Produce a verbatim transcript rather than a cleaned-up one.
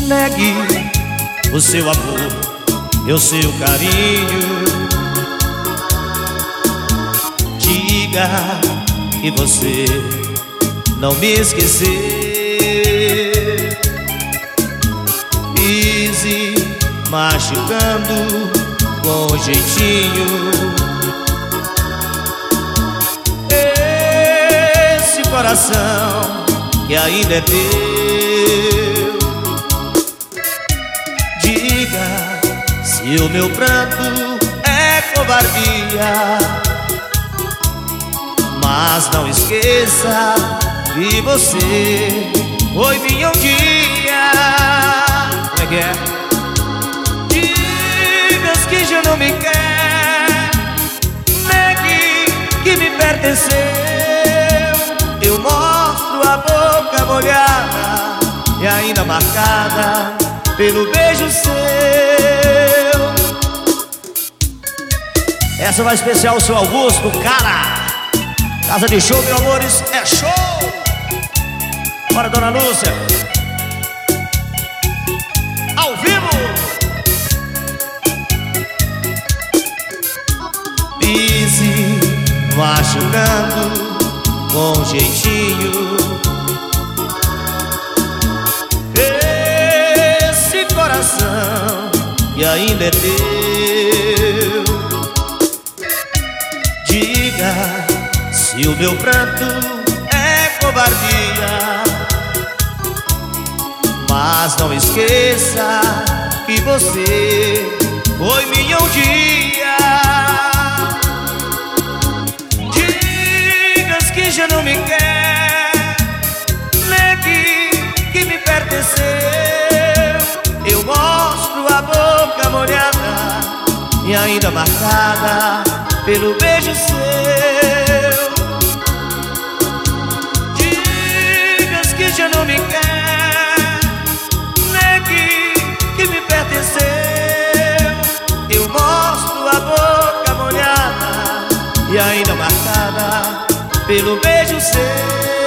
Negue o seu amor e o seu carinho. Diga que você não me esqueceu. Pise machucando com jeitinho esse coração que ainda é teu. Diga se o meu pranto é covardia, mas não esqueça que você foi minha um dia. Como é que é? Digas que já não me quer, negue que me pertenceu. Eu mostro a boca molhada e ainda marcada pelo beijo seu. Essa vai especial ao seu Augusto, cara. Casa de show, meus amores, é show! Bora, dona Lúcia! Ao vivo! Pise machucando com jeitinho esse coração que ainda é teu. Diga se o meu pranto é covardia, mas não esqueça que você foi minha um dia. Digas que já não me quer, negue que me pertenceu. Eu mostro a boca molhada e ainda marcada pelo beijo seu. Que já não me quer, negue que me pertenceu. Eu mostro a boca molhada e ainda marcada pelo beijo seu.